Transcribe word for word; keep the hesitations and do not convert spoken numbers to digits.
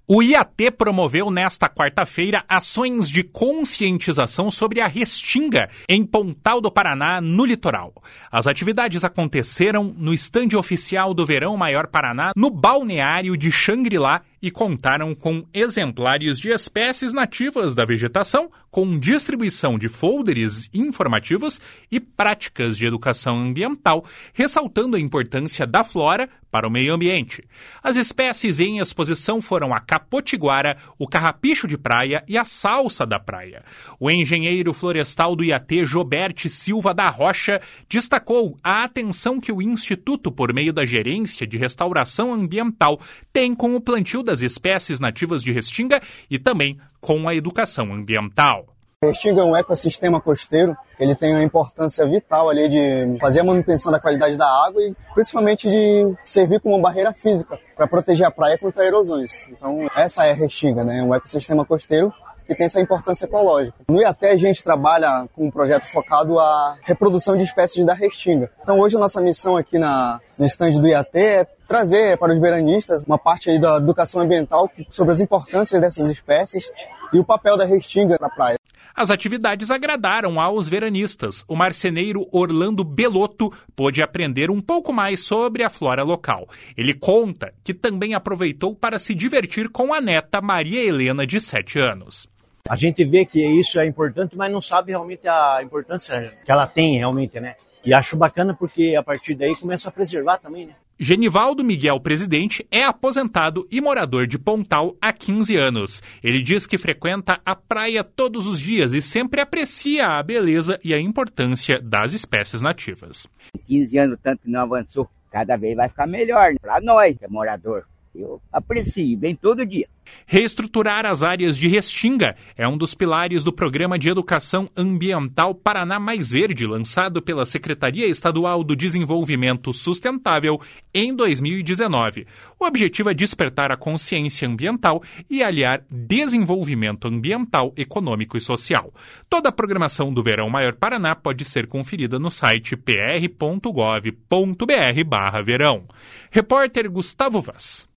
O I A T promoveu nesta quarta-feira ações de conscientização sobre a restinga em Pontal do Paraná, no litoral. As atividades aconteceram no estande oficial do Verão Maior Paraná, no balneário de Xangri-Lá, e contaram com exemplares de espécies nativas da vegetação, com distribuição de folders informativos e práticas de educação ambiental, ressaltando a importância da flora para o meio ambiente. As espécies em exposição foram a capotiguara, o carrapicho de praia e a salsa da praia. O engenheiro florestal do I A T, Joberte Silva da Rocha, destacou a atenção que o Instituto, por meio da Gerência de Restauração Ambiental, tem com o plantio das espécies nativas de restinga e também com a educação ambiental. A restinga é um ecossistema costeiro, ele tem uma importância vital ali de fazer a manutenção da qualidade da água e principalmente de servir como barreira física para proteger a praia contra erosões. Então essa é a restinga, né? Um ecossistema costeiro que tem essa importância ecológica. No I A T a gente trabalha com um projeto focado à reprodução de espécies da restinga. Então hoje a nossa missão aqui na, no estande do I A T é trazer para os veranistas uma parte aí da educação ambiental sobre as importâncias dessas espécies e o papel da restinga na praia. As atividades agradaram aos veranistas. O marceneiro Orlando Belotto pôde aprender um pouco mais sobre a flora local. Ele conta que também aproveitou para se divertir com a neta Maria Helena, de sete anos. A gente vê que isso é importante, mas não sabe realmente a importância que ela tem realmente, né? E acho bacana porque a partir daí começa a preservar também, né? Genivaldo Miguel Presidente é aposentado e morador de Pontal há quinze anos. Ele diz que frequenta a praia todos os dias e sempre aprecia a beleza e a importância das espécies nativas. quinze anos tanto que não avançou, cada vez vai ficar melhor para nós, que é morador. Eu aprecio bem todo dia. Reestruturar as áreas de restinga é um dos pilares do Programa de Educação Ambiental Paraná Mais Verde, lançado pela Secretaria Estadual do Desenvolvimento Sustentável em dois mil e dezenove. O objetivo é despertar a consciência ambiental e aliar desenvolvimento ambiental, econômico e social. Toda a programação do Verão Maior Paraná pode ser conferida no site p r ponto gov ponto b r barra verão. Repórter Gustavo Vaz.